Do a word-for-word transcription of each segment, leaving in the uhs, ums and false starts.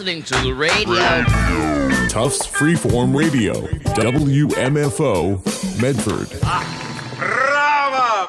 listening to the radio. Tufts Freeform Radio, W M F O, Medford. Bravo!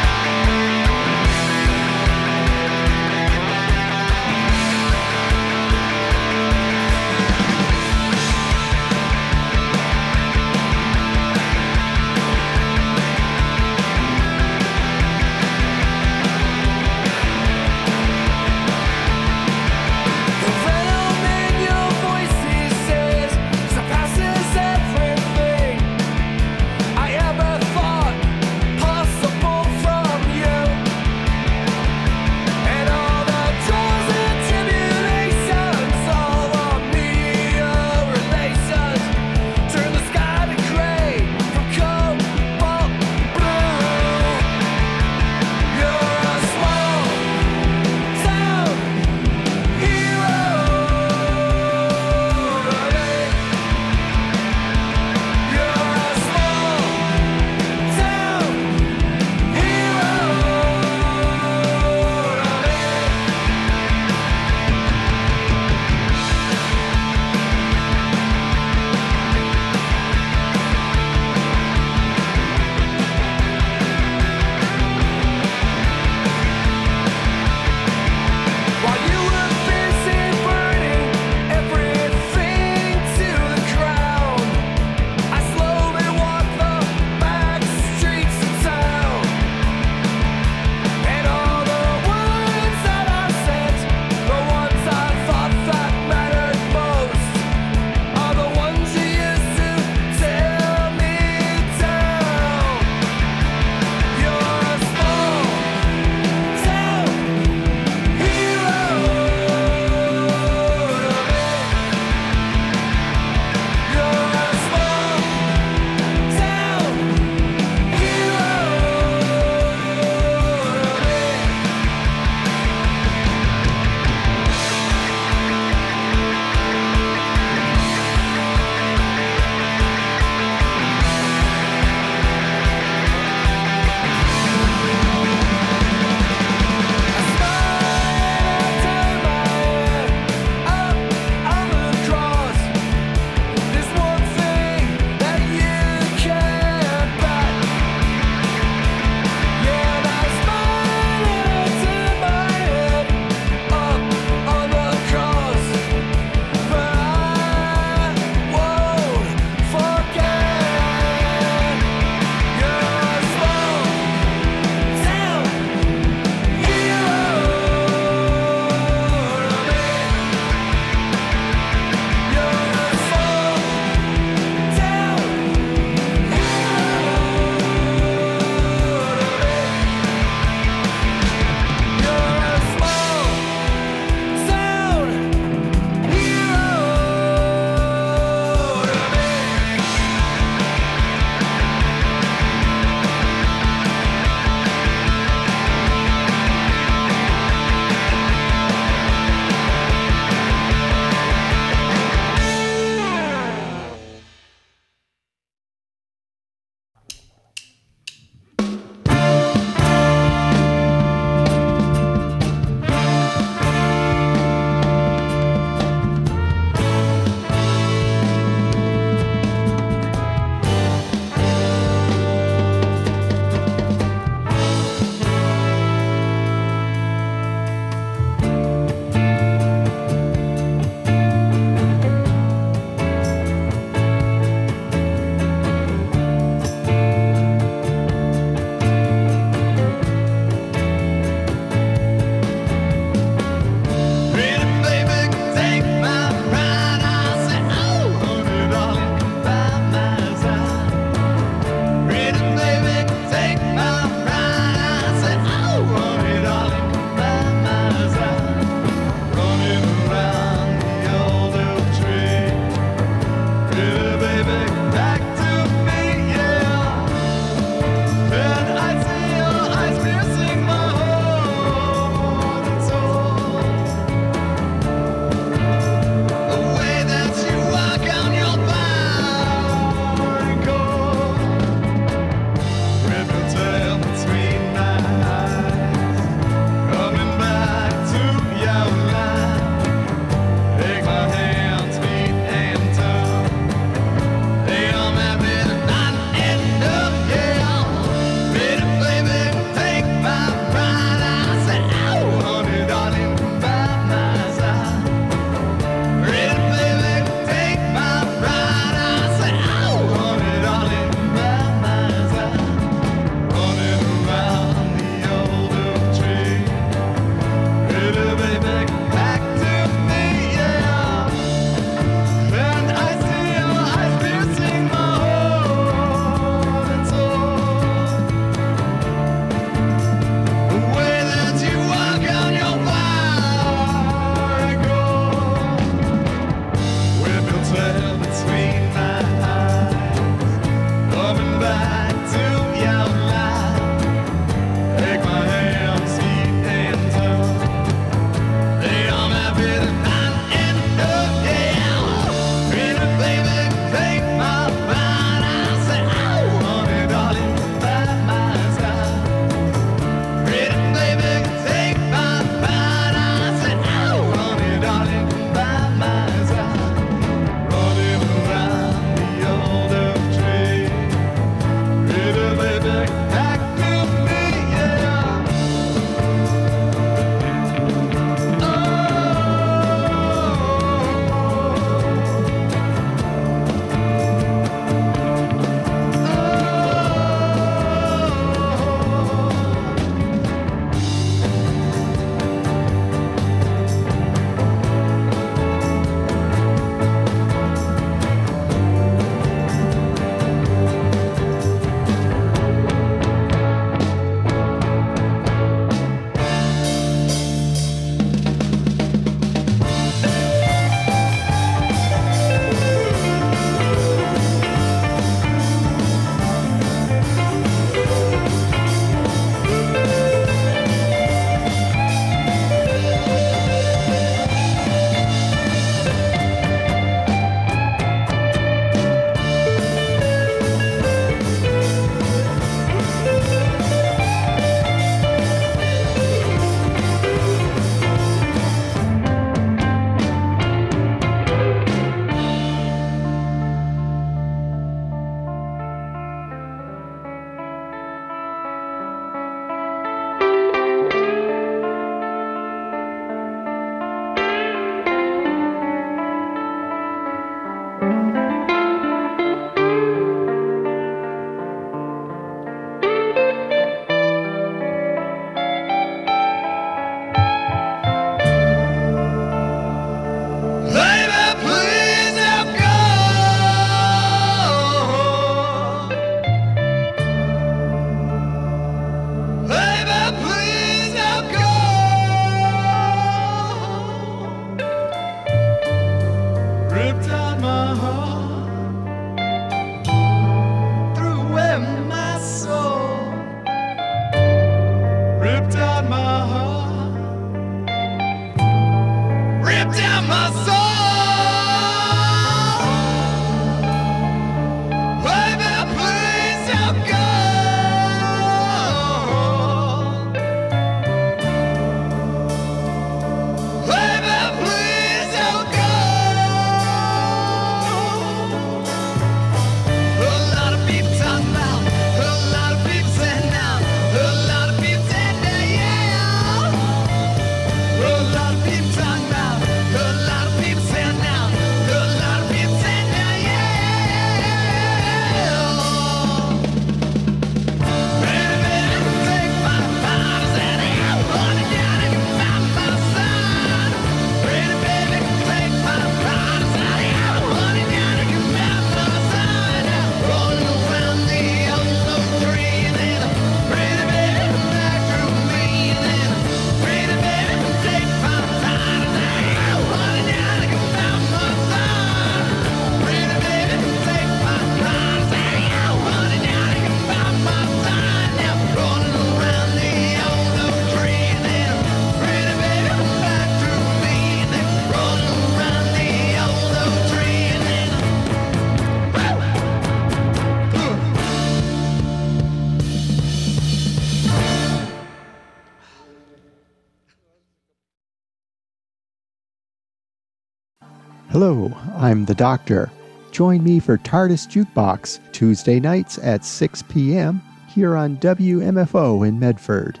Hello, I'm the Doctor. Join me for TARDIS Jukebox, Tuesday nights at six p.m. here on W M F O in Medford.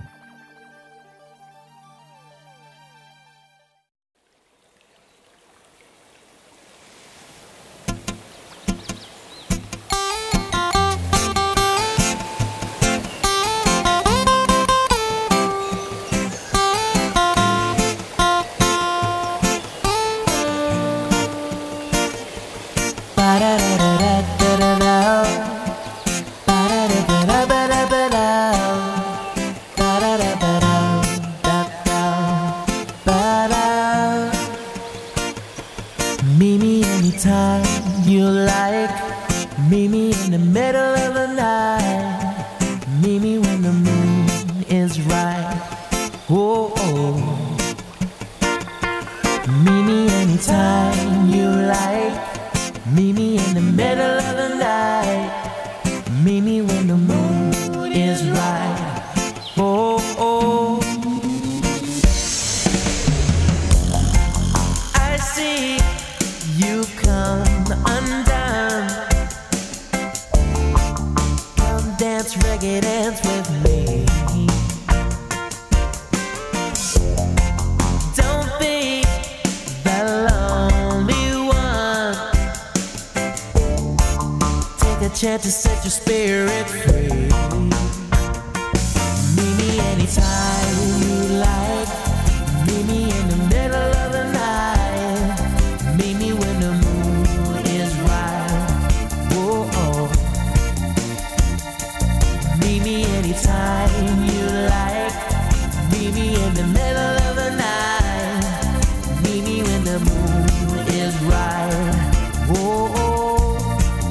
Meet me anytime you like. Meet me in the middle of the night. Meet me when the moon is right. Oh, oh. Meet me anytime you like. Meet me in the middle of the night. Meet me when the moon is right. Oh, oh. I see you come undone. Come dance, reggae dance with me. Don't be the lonely one. Take a chance to set your spirit free. Meet me anytime you like. Meet me in the middle of the night. Meet me when the moon is right. Whoa, oh. Meet me anytime you like. Meet me in the middle of the night. Meet me when the moon is right. Whoa, oh.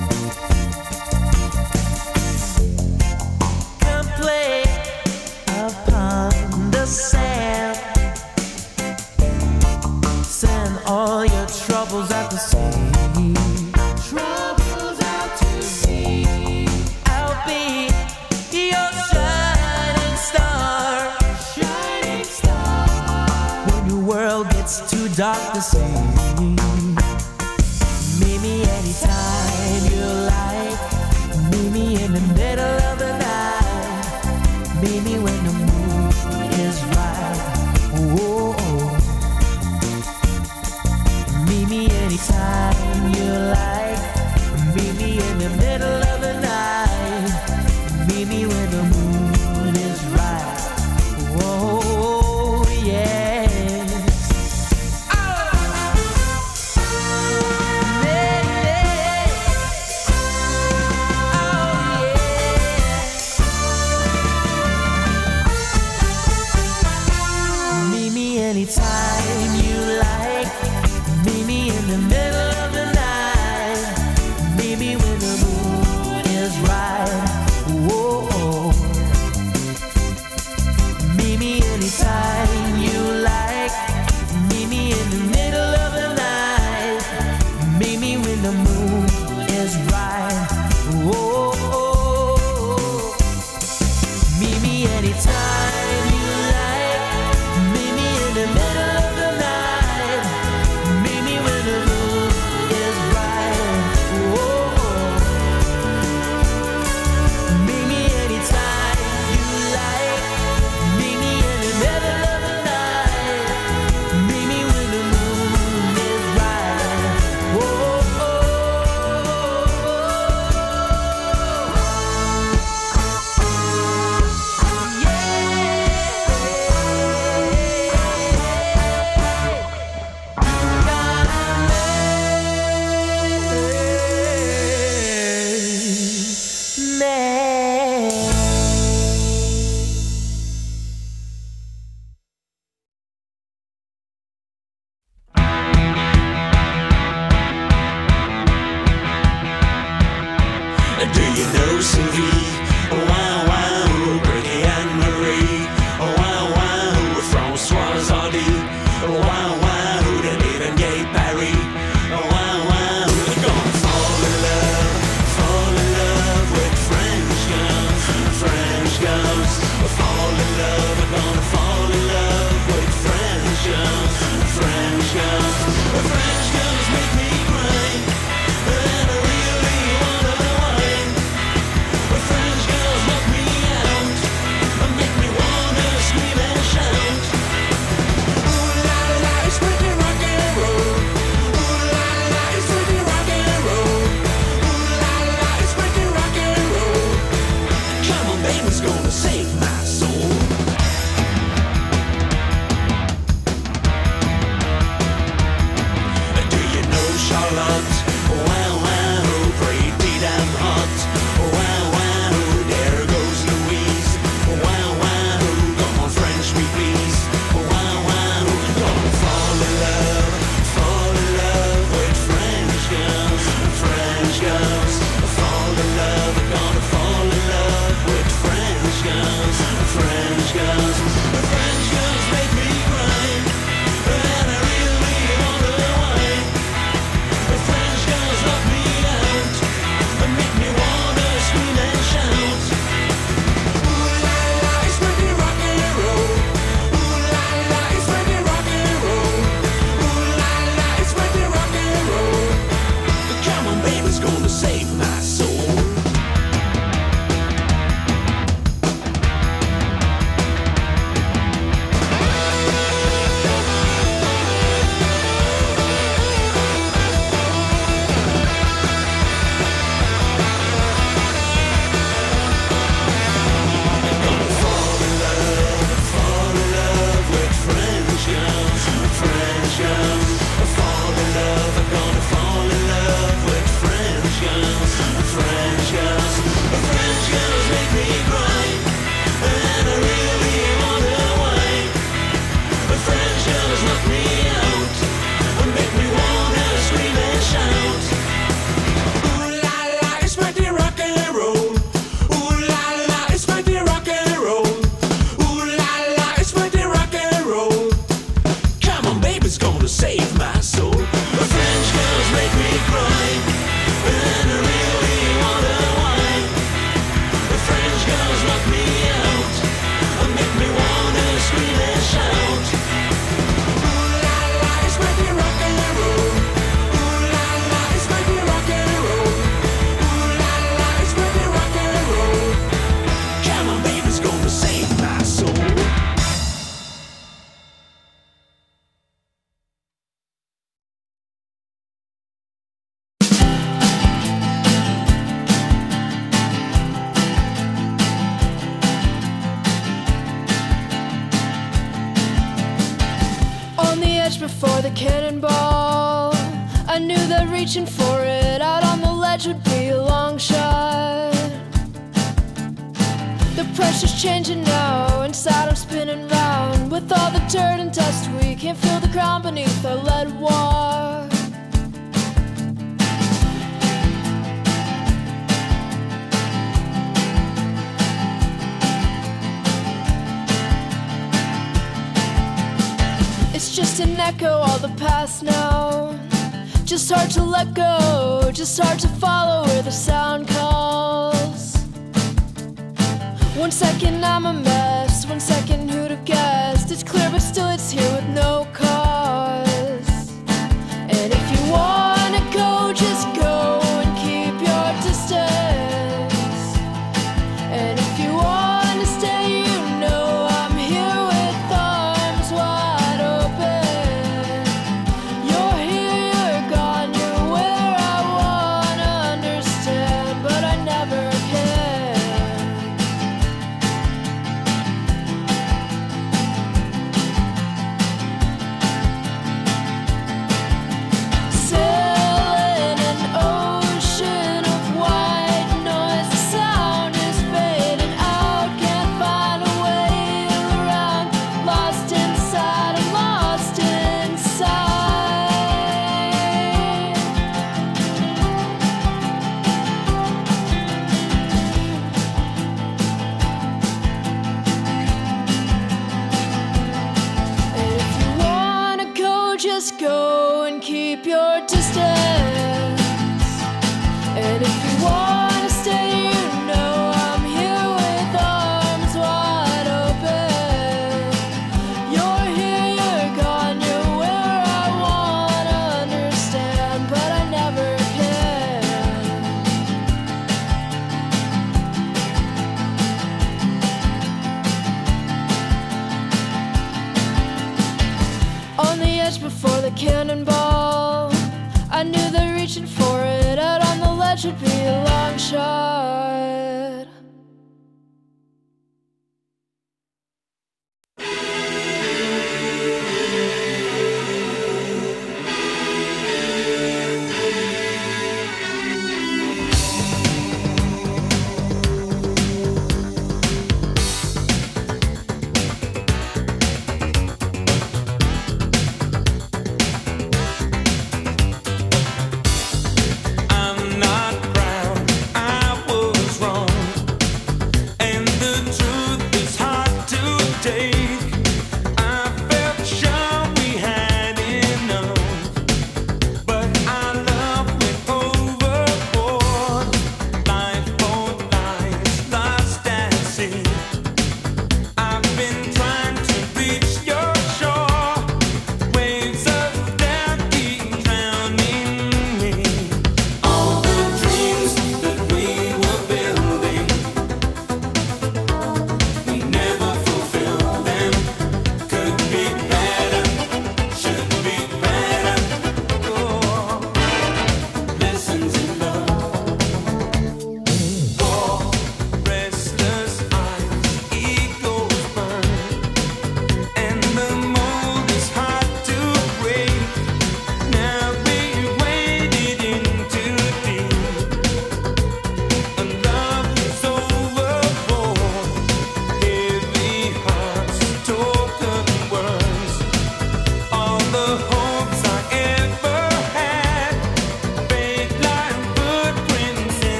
Come play upon the sand. Send all your troubles out to sea. Troubles out to sea. I'll be your shining star. Shining star. When your world gets too dark to see. Meet me anytime you like. Meet me in the middle of the night. Meet me when the moon is right. Whoa, oh. Meet me anytime you like. Meet me in the middle of the night. Meet me when the moon is right. Whoa, yes. Oh. Yeah, yeah. Oh, yeah. Meet me anytime you like. Meet me in the middle of the night. Meet me when the moon is right. Whoa, oh. Meet me anytime you like. Meet me in the middle of the Charlotte. Wow, wow, pretty damn hot. Wow, wow, there goes Louise. Wow, wow, come on French me please. Wow, wow, gonna fall in love, fall in love with French girls, French girls. Fall in love, gonna fall in love with French girls, French girls. French girls make me cry, and I really wanna whine. French girls knock me out, and make me wanna scream and shout. Ooh la la, it's pretty rock and roll. Ooh la la, it's pretty rock and roll. Ooh la la, it's pretty rock and roll. Come on, baby's gonna save my soul. Save my soul. French girls make me cry, and I really wanna whine. French girls knock me out, and make me wanna scream and shout. Ooh la la, it's pretty rock and roll. Ooh la la, it's pretty rock and roll. Ooh la la, it's pretty rock and roll. Come on, baby's gonna save my soul. Before the cannonball, I knew that reaching for it out on the ledge would be a long shot. The pressure's changing now, inside I'm spinning round. With all the dirt and dust, we can't feel the ground beneath our lead walk. It's just an echo, all the past now. Just hard to let go, just hard to follow where the sound calls. One second I'm a mess, one second who'd have guessed. It's clear but still it's here with no cause. And if you wanna go, just go and keep your distance. And if you wanna stay, you know I'm here with arms wide open. You're here, you're gone, you're where I wanna understand, but I never can. Sailing an ocean of white noise, the sound is fading out, can't find a way around. Lost inside, I'm lost inside. And if you wanna go, just go and keep your distance. And if you wanna stay, you know I'm here with arms wide open. You're here, you're gone, you're where I wanna understand, but I never can. On the edge before the cannonball, I knew that reaching for it out on the ledge would be a long shot.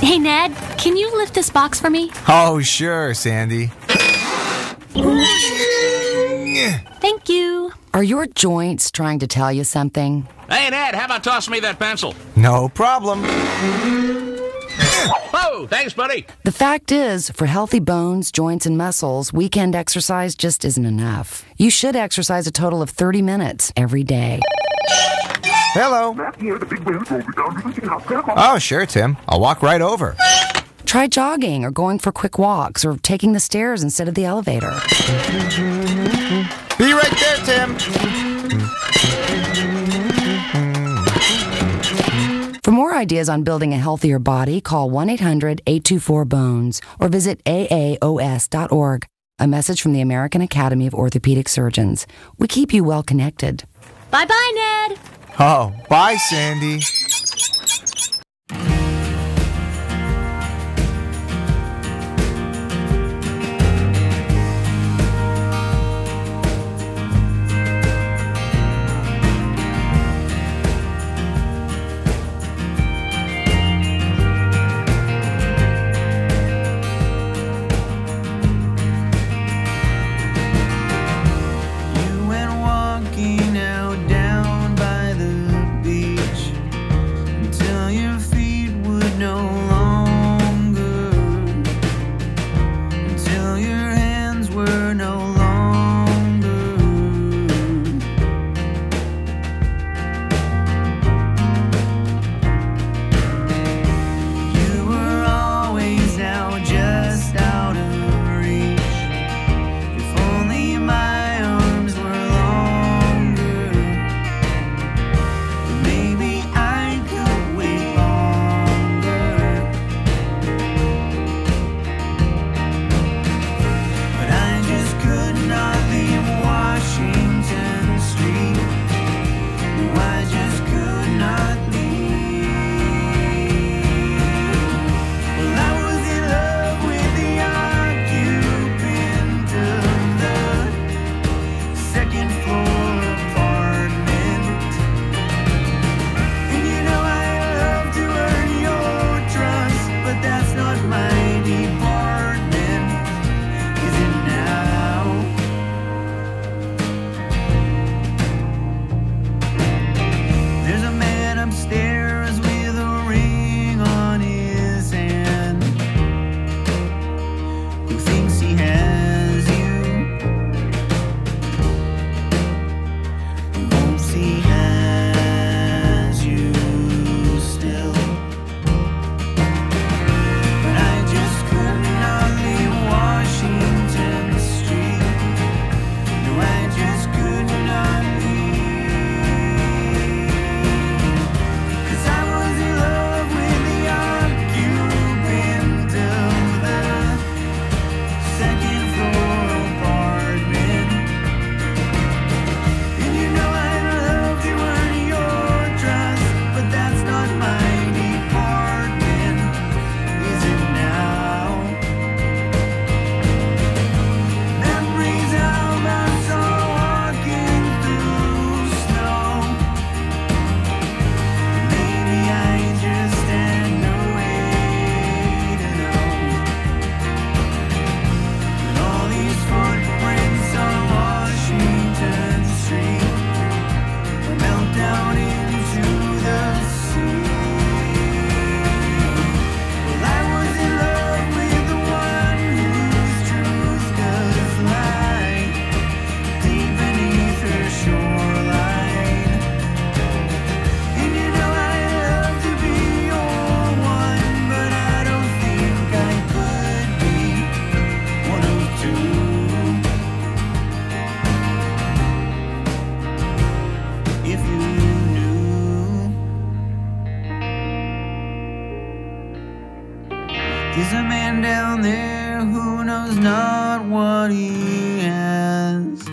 Hey, Ned, can you lift this box for me? Oh, sure, Sandy. Thank you. Are your joints trying to tell you something? Hey, Ned, how about tossing me that pencil? No problem. Oh, thanks, buddy. The fact is, for healthy bones, joints, and muscles, weekend exercise just isn't enough. You should exercise a total of thirty minutes every day. Hello. Oh, sure, Tim. I'll walk right over. Try jogging or going for quick walks or taking the stairs instead of the elevator. Be right there, Tim. For more ideas on building a healthier body, call one eight hundred eight two four bones or visit A A O S dot org. A message from the American Academy of Orthopedic Surgeons. We keep you well connected. Bye-bye, Ned. Oh, bye, Sandy. There's a man down there who knows not what he has,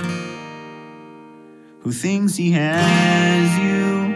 who thinks he has you.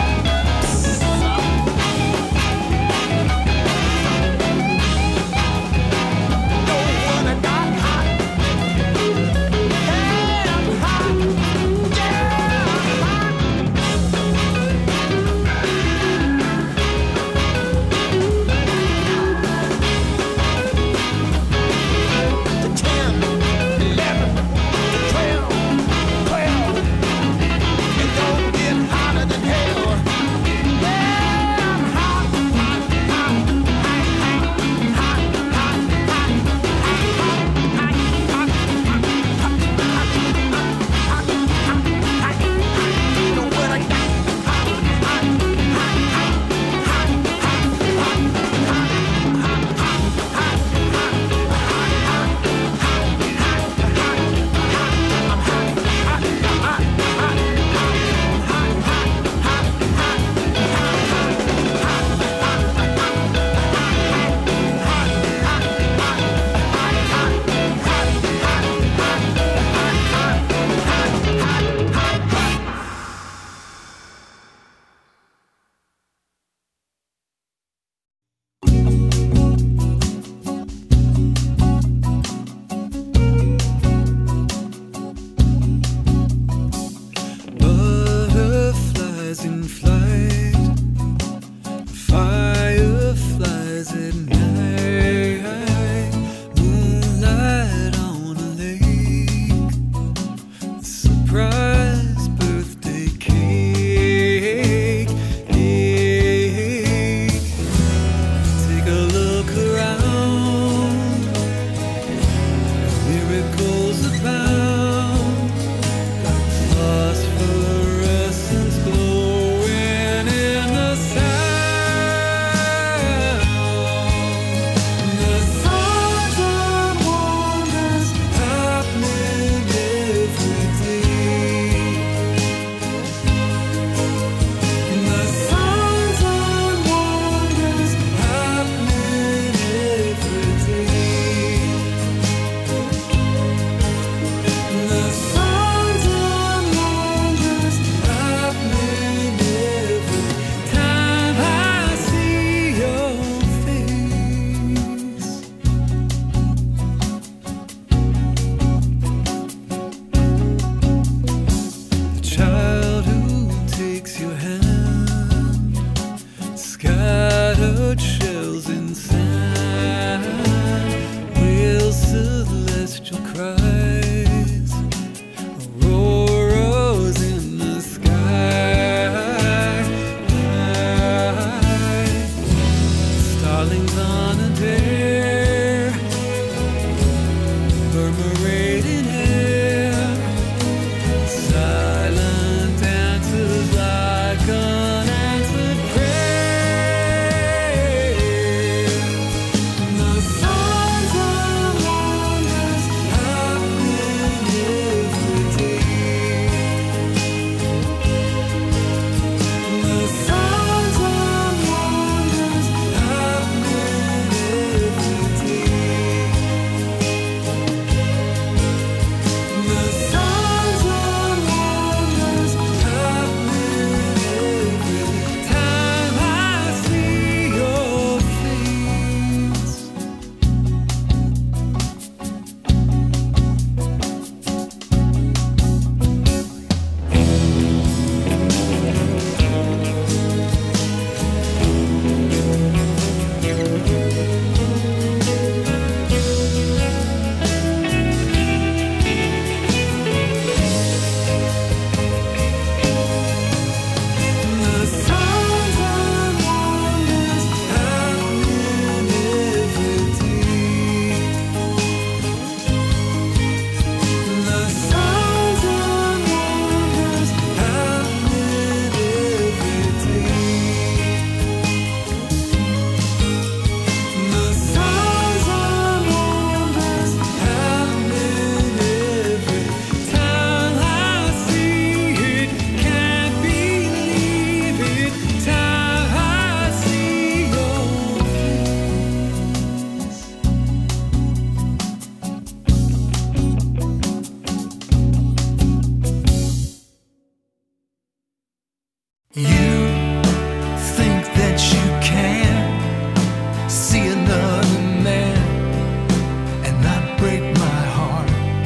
You think that you can see another man and not break my heart.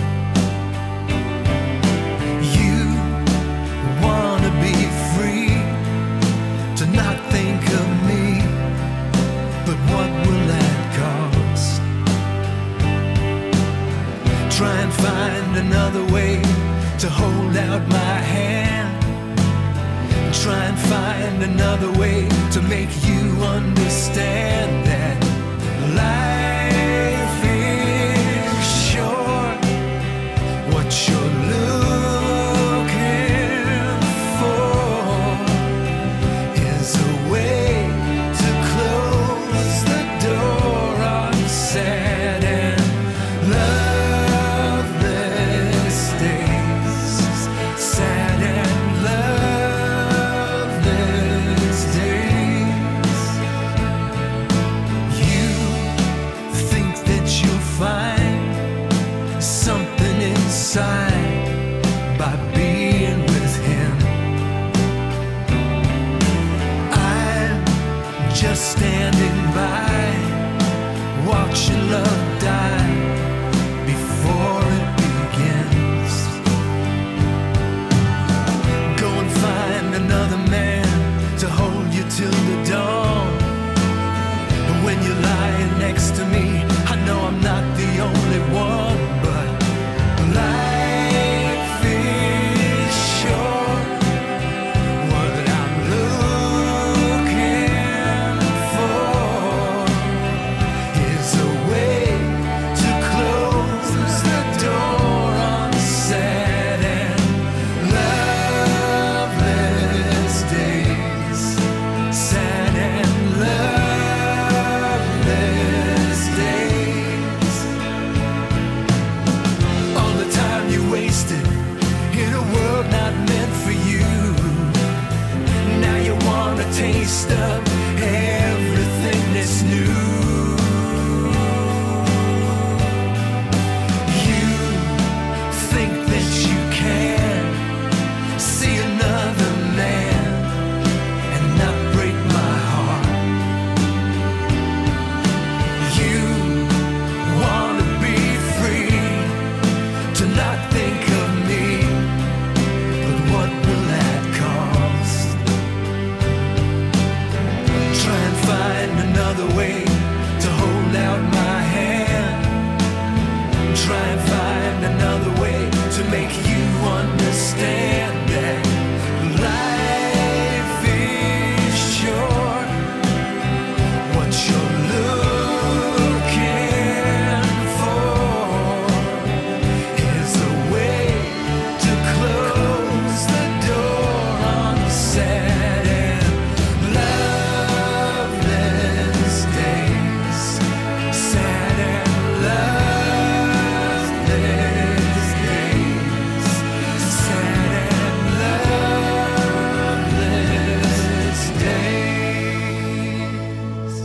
You wanna be free to not think of me, but what will that cost? Try and find another way to hold out my hand. Try and find another way to make you understand that life is short. What you're looking for is a way to close the door on sad and loveless days. Sad and loveless days. You think that you'll find something inside by being with him. I'm just standing by, watching love die before it begins. Go and find another man to hold you till the dawn. And when you're lying next to me, I know I'm not the only one, but life is short. What I'm looking for is a way to close the door on sad and loveless days. Sad and loveless days. All the time you wasted in a world not meant for you. Now you want a taste of everything that's new. You think that you can see another man and not break my heart. You wanna be free to not think of me, but what will that cost? Try and find another way to hold out my hand. Try and find another way to make you understand that life is short. What you're looking for is a way to close the door on sad and loveless days. Sad and loveless days. Sad and loveless days.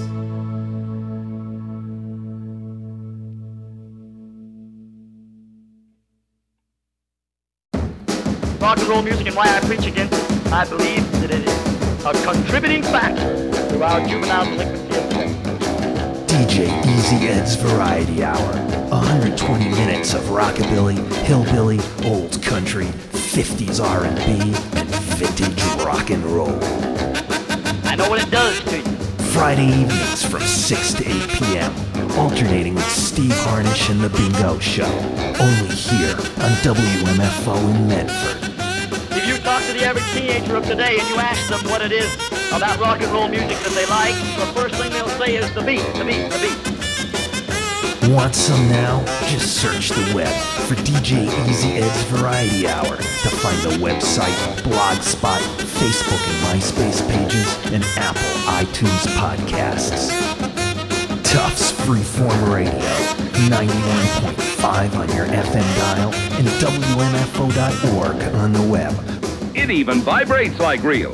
Rock and roll music and why I preach against it. I believe that it is a contributing factor to our juvenile delinquency epidemic. D J Easy Ed's Variety Hour. one hundred twenty minutes of rockabilly, hillbilly, old country, fifties R and B, and vintage rock and roll. I know what it does to you. Friday evenings from six to eight p.m. Alternating with Steve Harnish and The Bingo Show. Only here on W M F O in Medford. If you talk to the average teenager of today and you ask them what it is about rock and roll music that they like, the first thing they'll say is the beat, the beat, the beat. Want some now? Just search the web for D J Easy Ed's Variety Hour to find the website, Blogspot, Facebook and MySpace pages, and Apple iTunes podcasts. Tufts Freeform Radio, ninety-one point five on your F M dial and W M F O dot org on the web. It even vibrates like real.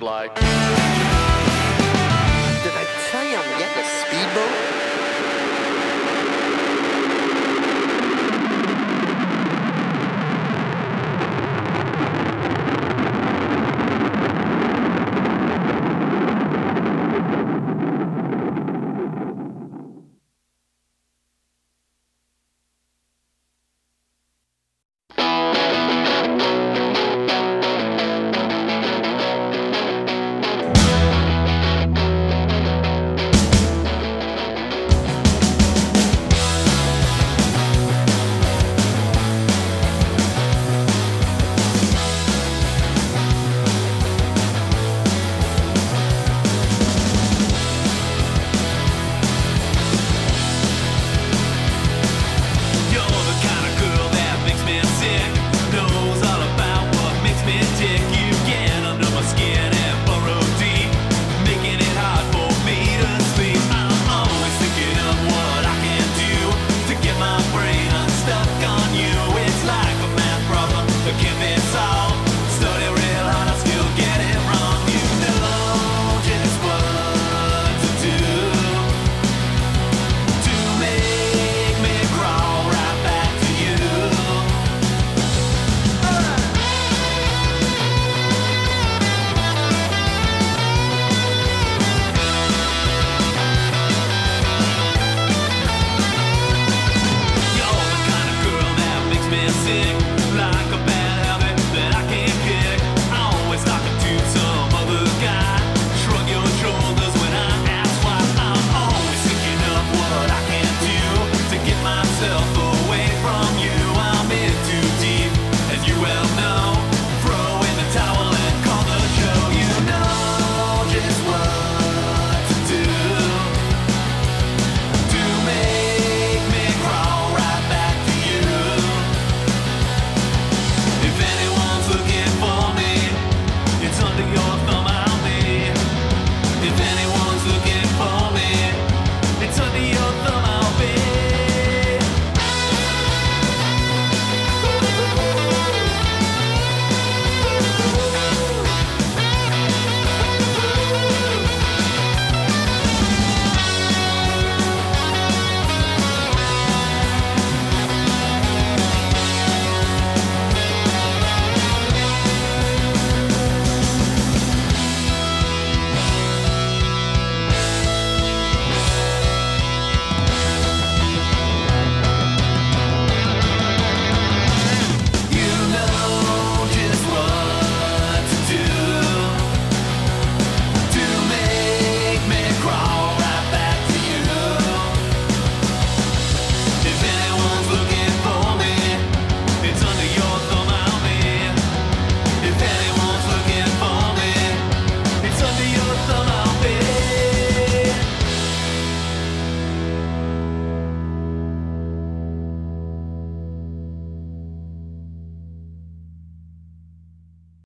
like.